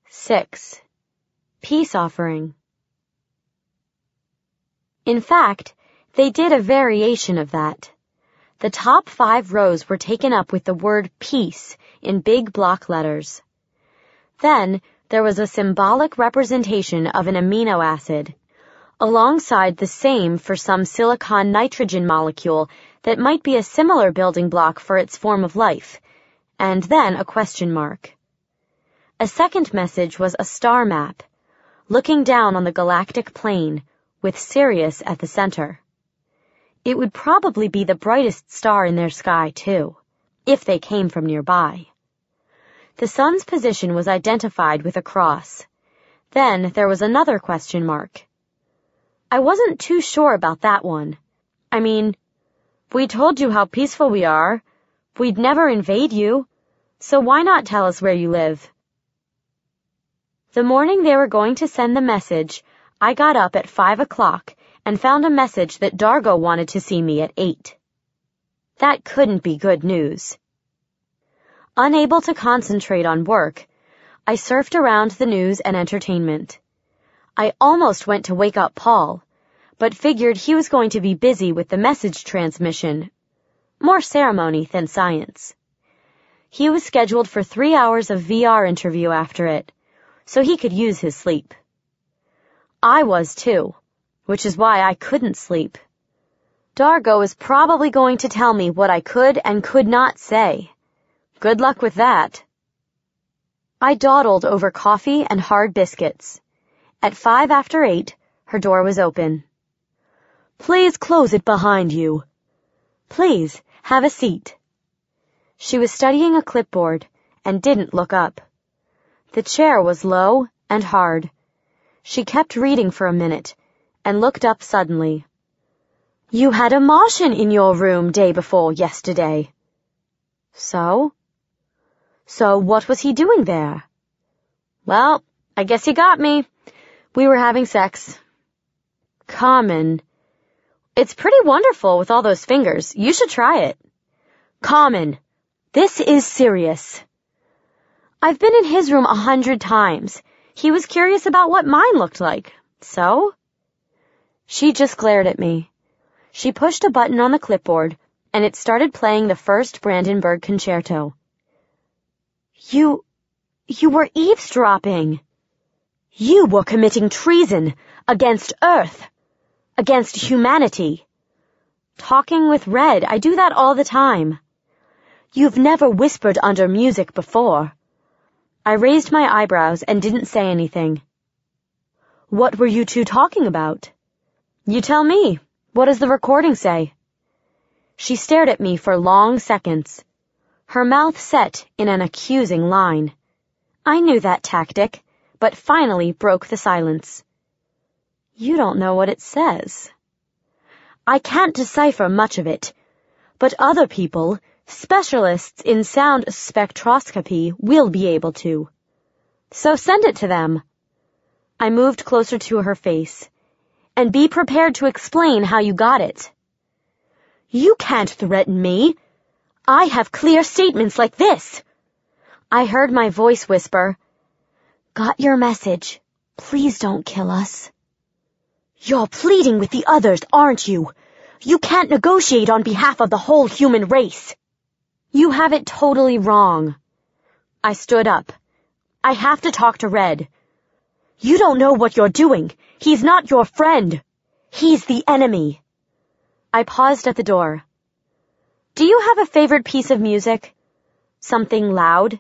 6. Peace offering. In fact, they did a variation of that. The top 5 rows were taken up with the word peace in big block letters. Then, there was a symbolic representation of an amino acid, alongside the same for some silicon nitrogen molecule that might be a similar building block for its form of life, and then a question mark. A second message was a star map, looking down on the galactic plane, with Sirius at the center. It would probably be the brightest star in their sky, too, if they came from nearby. The sun's position was identified with a cross. Then there was another question mark. I wasn't too sure about that one. I mean, we told you how peaceful we are. We'd never invade you. So why not tell us where you live? The morning they were going to send the message, I got up at 5 o'clock and found a message that Dargo wanted to see me at 8. That couldn't be good news. Unable to concentrate on work, I surfed around the news and entertainment. I almost went to wake up Paul, but figured he was going to be busy with the message transmission. More ceremony than science. He was scheduled for 3 hours of VR interview after it, so he could use his sleep. I was too, which is why I couldn't sleep. Dargo is probably going to tell me what I could and could not say. Good luck with that. I dawdled over coffee and hard biscuits. At 5 after 8, her door was open. Please close it behind you. Please, have a seat. She was studying a clipboard and didn't look up. The chair was low and hard. She kept reading for a minute and looked up suddenly. You had a Martian in your room day before yesterday. So? So what was he doing there? Well, I guess he got me. We were having sex. Carmen. It's pretty wonderful with all those fingers. You should try it. Carmen, this is serious. I've been in his room 100 times. He was curious about what mine looked like. So? She just glared at me. She pushed a button on the clipboard, and it started playing the first Brandenburg Concerto. You were eavesdropping. You were committing treason against Earth, against humanity. Talking with Red, I do that all the time. You've never whispered under music before. I raised my eyebrows and didn't say anything. What were you two talking about? You tell me. What does the recording say? She stared at me for long seconds. Her mouth set in an accusing line. I knew that tactic, but finally broke the silence. You don't know what it says. I can't decipher much of it, but other people, specialists in sound spectroscopy, will be able to. So send it to them. I moved closer to her face. And be prepared to explain how you got it. You can't threaten me. I have clear statements like this. I heard my voice whisper, Got your message. Please don't kill us. You're pleading with the others, aren't you? You can't negotiate on behalf of the whole human race. You have it totally wrong. I stood up. I have to talk to Red. You don't know what you're doing. He's not your friend. He's the enemy. I paused at the door. Do you have a favorite piece of music? Something loud?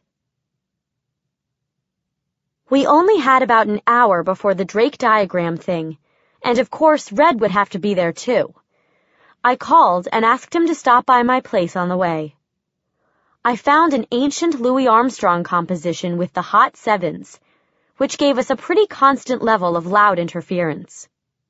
We only had about an hour before the Drake diagram thing, and of course Red would have to be there too. I called and asked him to stop by my place on the way. I found an ancient Louis Armstrong composition with the hot sevens, which gave us a pretty constant level of loud interference.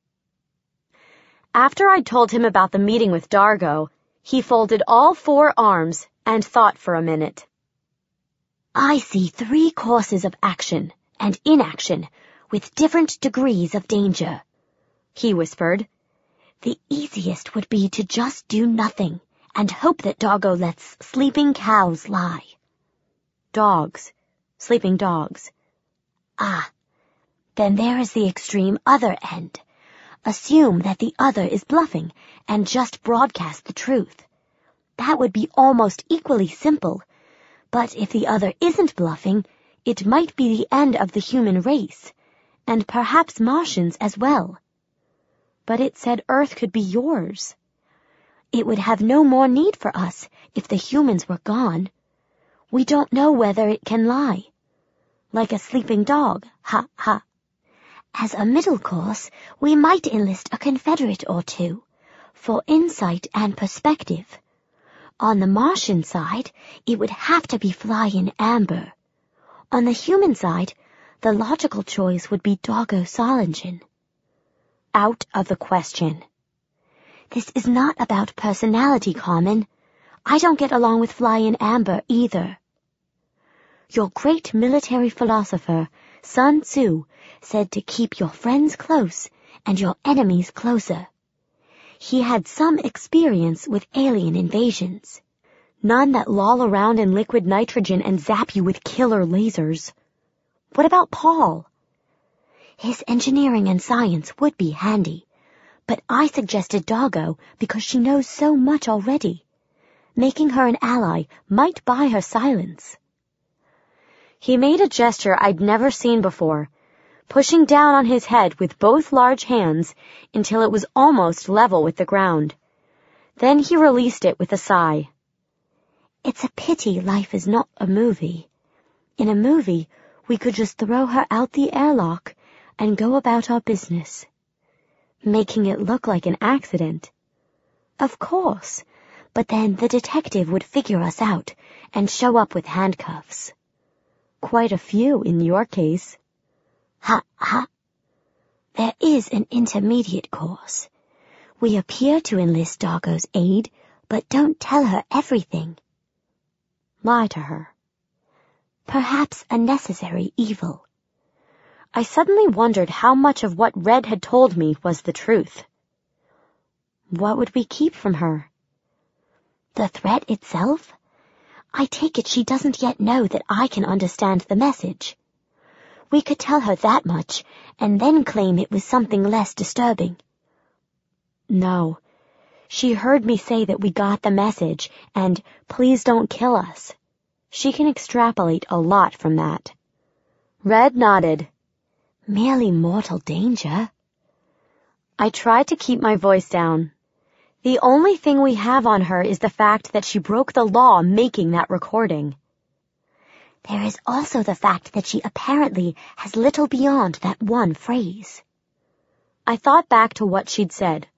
After I'd told him about the meeting with Dargo, he folded all 4 arms and thought for a minute. I see 3 courses of action and inaction with different degrees of danger, he whispered. The easiest would be to just do nothing and hope that Dargo lets sleeping cows lie. Dogs. Sleeping dogs. Ah, then there is the extreme other end. Assume that the other is bluffing and just broadcast the truth. That would be almost equally simple. But if the other isn't bluffing, it might be the end of the human race, and perhaps Martians as well. But it said Earth could be yours. It would have no more need for us if the humans were gone. We don't know whether it can lie. Like a sleeping dog, ha ha. As a middle course, we might enlist a Confederate or two, for insight and perspective. On the Martian side, it would have to be Fly in Amber. On the human side, the logical choice would be Doggo Solingen. Out of the question. This is not about personality, Carmen. I don't get along with Fly in Amber either. Your great military philosopher, Sun Tzu, said to keep your friends close and your enemies closer. He had some experience with alien invasions. None that loll around in liquid nitrogen and zap you with killer lasers. What about Paul? His engineering and science would be handy, but I suggested Doggo because she knows so much already. Making her an ally might buy her silence. He made a gesture I'd never seen before, pushing down on his head with both large hands until it was almost level with the ground. Then he released it with a sigh. It's a pity life is not a movie. In a movie, we could just throw her out the airlock and go about our business, making it look like an accident. Of course, but then the detective would figure us out and show up with handcuffs. Quite a few in your case. Ha, ha. There is an intermediate course. We appear to enlist Doggo's aid, but don't tell her everything. Lie to her. Perhaps a necessary evil. I suddenly wondered how much of what Red had told me was the truth. What would we keep from her? The threat itself? I take it she doesn't yet know that I can understand the message. We could tell her that much, and then claim it was something less disturbing. No. She heard me say that we got the message, and please don't kill us. She can extrapolate a lot from that. Red nodded. Merely mortal danger. I tried to keep my voice down. The only thing we have on her is the fact that she broke the law making that recording. There is also the fact that she apparently has little beyond that one phrase. I thought back to what she'd said.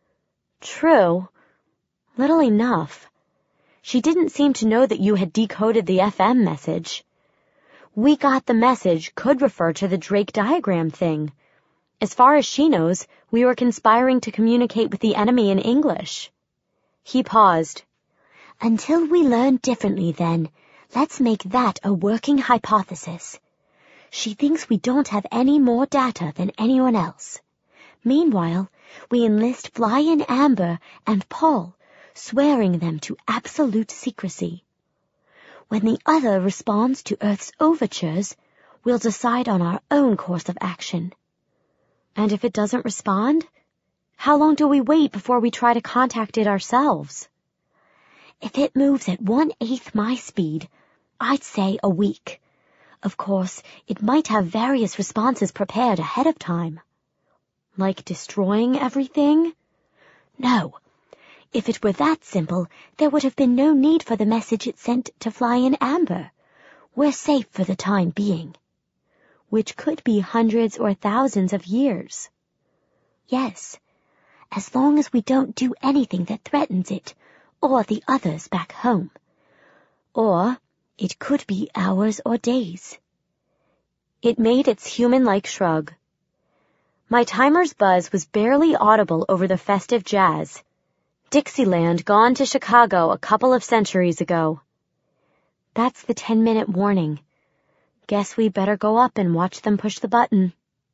True. Little enough. She didn't seem to know that you had decoded the FM message. We got the message could refer to the Drake diagram thing. As far as she knows, we were conspiring to communicate with the enemy in English. He paused. Until we learn differently, then, let's make that a working hypothesis. She thinks we don't have any more data than anyone else. Meanwhile, we enlist Fly in Amber and Paul, swearing them to absolute secrecy. When the other responds to Earth's overtures, we'll decide on our own course of action. And if it doesn't respond, how long do we wait before we try to contact it ourselves? If it moves at 1/8 my speed, I'd say a week. Of course, it might have various responses prepared ahead of time. Like destroying everything? No. If it were that simple, there would have been no need for the message it sent to Fly in Amber. We're safe for the time being. Which could be hundreds or thousands of years. Yes, as long as we don't do anything that threatens it, or the others back home. Or it could be hours or days. It made its human-like shrug. My timer's buzz was barely audible over the festive jazz. Dixieland gone to Chicago a couple of centuries ago. That's the 10-minute warning. Guess we better go up and watch them push the button.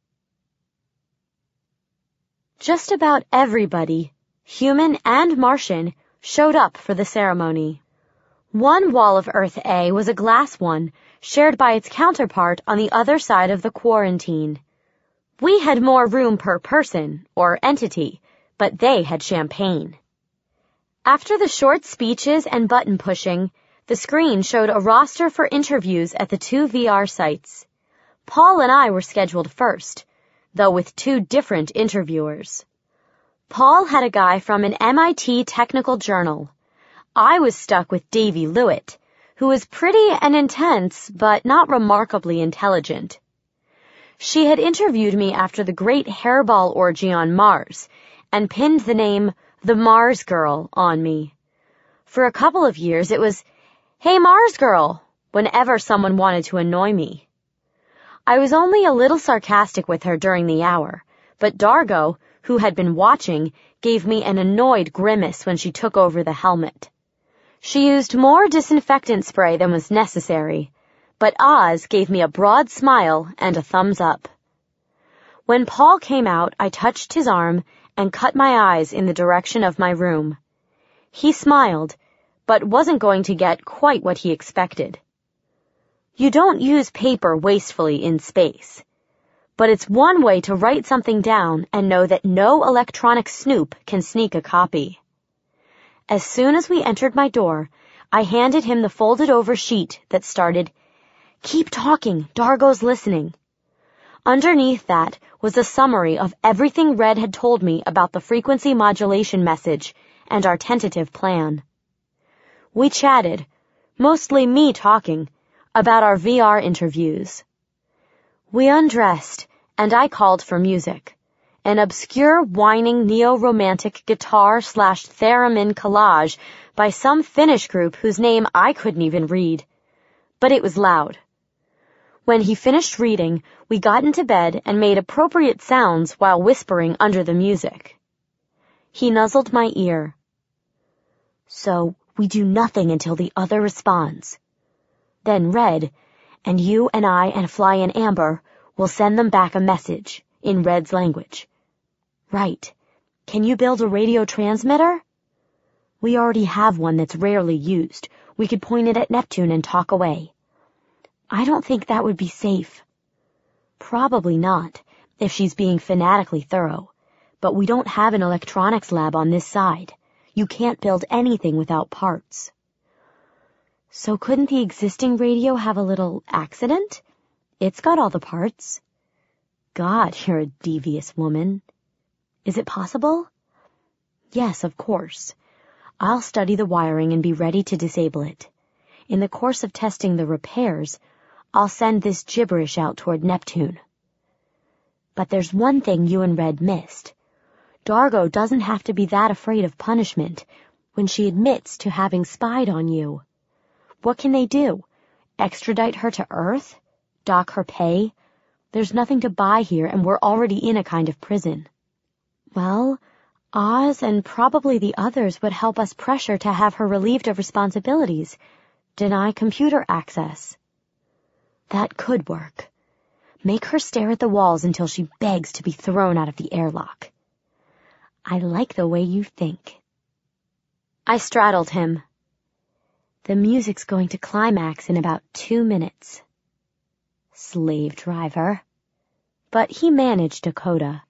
Just about everybody, human and Martian, showed up for the ceremony. One wall of Earth A was a glass one, shared by its counterpart on the other side of the quarantine. We had more room per person, or entity, but they had champagne. After the short speeches and button pushing, the screen showed a roster for interviews at the 2 VR sites. Paul and I were scheduled first, though with 2 different interviewers. Paul had a guy from an MIT technical journal. I was stuck with Davy Lewitt, who was pretty and intense, but not remarkably intelligent. She had interviewed me after the great hairball orgy on Mars, and pinned the name The Mars Girl on me. For a couple of years it was, "Hey Mars Girl," whenever someone wanted to annoy me. I was only a little sarcastic with her during the hour, but Dargo, who had been watching, gave me an annoyed grimace when she took over the helmet. She used more disinfectant spray than was necessary, but Oz gave me a broad smile and a thumbs up. When Paul came out, I touched his arm and cut my eyes in the direction of my room. He smiled, but wasn't going to get quite what he expected. You don't use paper wastefully in space, but it's one way to write something down and know that no electronic snoop can sneak a copy. As soon as we entered my door, I handed him the folded-over sheet that started, "Keep talking, Dargo's listening." Underneath that was a summary of everything Red had told me about the frequency modulation message and our tentative plan. We chatted, mostly me talking, about our VR interviews. We undressed, and I called for music. An obscure, whining, neo-romantic guitar/theremin collage by some Finnish group whose name I couldn't even read. But it was loud. When he finished reading, we got into bed and made appropriate sounds while whispering under the music. He nuzzled my ear. "So, we do nothing until the other responds. Then Red, and you and I and Fly and Amber will send them back a message in Red's language." "Right. Can you build a radio transmitter?" "We already have one that's rarely used. We could point it at Neptune and talk away." "I don't think that would be safe." "Probably not, if she's being fanatically thorough. But we don't have an electronics lab on this side. You can't build anything without parts." "So couldn't the existing radio have a little accident? It's got all the parts." "God, you're a devious woman." "Is it possible?" "Yes, of course. I'll study the wiring and be ready to disable it. In the course of testing the repairs, I'll send this gibberish out toward Neptune." "But there's one thing you and Red missed. Dargo doesn't have to be that afraid of punishment when she admits to having spied on you. What can they do? Extradite her to Earth? Dock her pay? There's nothing to buy here, and we're already in a kind of prison." "Well, Oz and probably the others would help us pressure to have her relieved of responsibilities, deny computer access." "That could work. Make her stare at the walls until she begs to be thrown out of the airlock." "I like the way you think." I straddled him. "The music's going to climax in about 2 minutes." Slave driver. But he managed a coda.